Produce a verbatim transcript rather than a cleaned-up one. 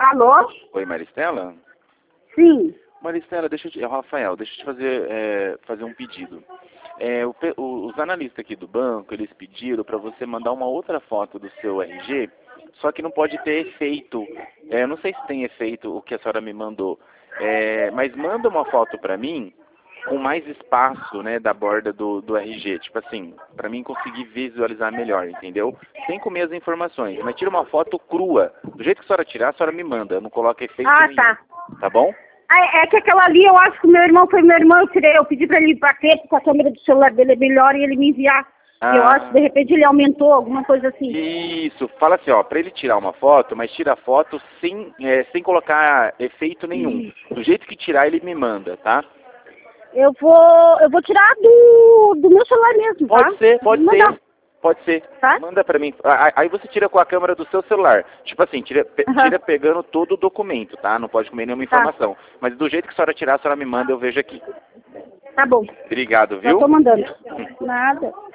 Alô? Oi, Maristela? Sim. Maristela, deixa eu te... é o Rafael, deixa eu te fazer, é, fazer um pedido. É, o pe- o- os analistas aqui do banco, eles pediram para você mandar uma outra foto do seu R G, só que não pode ter efeito. É, eu não sei se tem efeito o que a senhora me mandou, é, mas manda uma foto para mim com mais espaço, né, da borda do, do R G, tipo assim, para mim conseguir visualizar melhor, entendeu? Sem comer as informações, mas tira uma foto crua. Do jeito que a senhora tirar, a senhora me manda, não coloca efeito Ah, nenhum. tá. Tá bom? Ah, é que aquela ali, eu acho que o meu irmão foi meu irmão, eu tirei, eu pedi pra ele bater, porque a câmera do celular dele é melhor e ele me enviar. Ah. Eu acho que de repente ele aumentou, alguma coisa assim. Isso, fala assim, ó, pra ele tirar uma foto, mas tira a foto sem, é, sem colocar efeito nenhum. Do jeito que tirar, ele me manda, tá? Eu vou, eu vou tirar do, do meu celular mesmo, tá? Pode ser, pode Vou ser, mandar, pode ser. tá? Manda pra mim. A- Aí você tira com a câmera do seu celular. Tipo assim, tira, pe- Aham. tira pegando todo o documento, tá? Não pode comer nenhuma Tá. informação. Mas do jeito que a senhora tirar, a senhora me manda, eu vejo aqui. Tá bom. Obrigado, Já viu? tô mandando. Nada.